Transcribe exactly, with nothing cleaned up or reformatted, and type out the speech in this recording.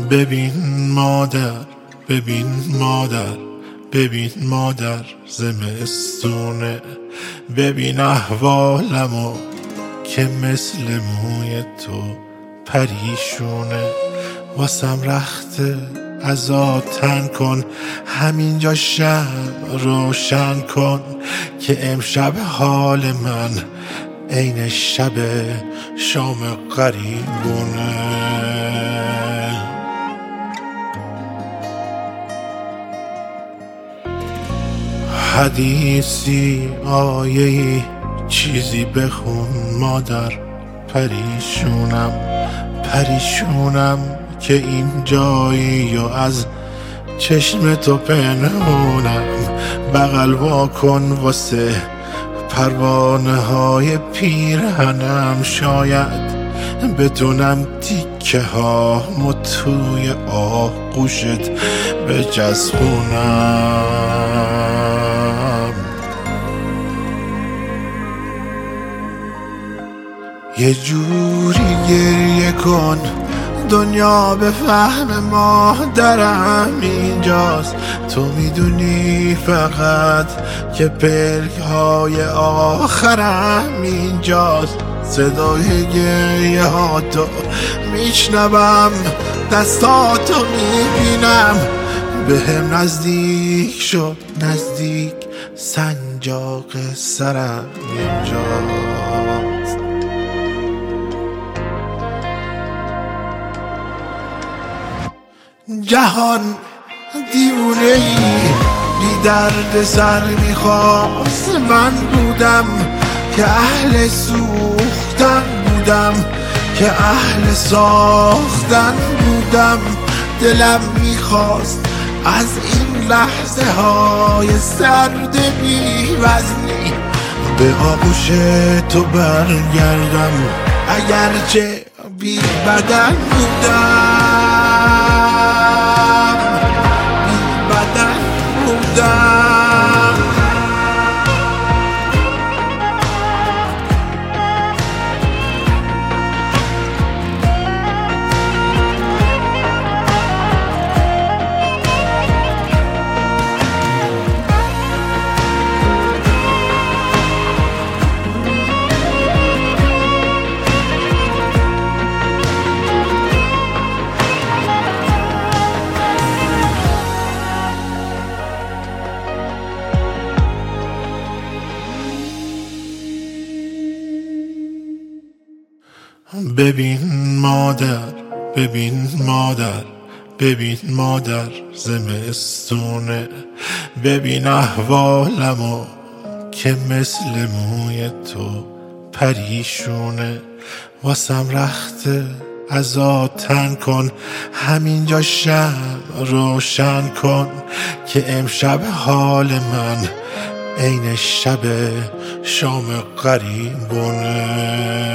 ببین مادر، ببین مادر، ببین مادر زمستونه، ببین احوالمو که مثل موی تو پریشونه. واسم رخته عزا تن کن، همینجا شب روشن کن که امشب حال من عین شب شام غریبونه. حدیثی آیه‌ای چیزی بخون مادر، پریشونم پریشونم که این جایی و از چشم تو پنهونم. بغل وا کن واسه پروانه های پیرهنم، شاید بتونم تیکه ها مو توی آغوشت بچسبونم. یه جوری گریه کن دنیا به فهم مادرم اینجاست، تو میدونی فقط که پلک های آخرم اینجاست. صدای گریه ها تو میشنوم، دستاتو میبینم، به هم نزدیک شد نزدیک، سنجاق سرم اینجاست. جهان دیوونه ای بی درد سر میخواست، من بودم که اهل سوختن بودم، که اهل ساختن بودم. دلم میخواست از این لحظه های سرد بی وزنی به آغوش تو برگردم، اگرچه بی بدن بودم، بی بدن بودم. ببین مادر، ببین مادر، ببین مادر زمستونه، ببین احوالمو که مثل موی تو پریشونه. واسم رخته عزا تن کن، همینجا شب روشن کن که امشب حال من عین شب شام غریبونه.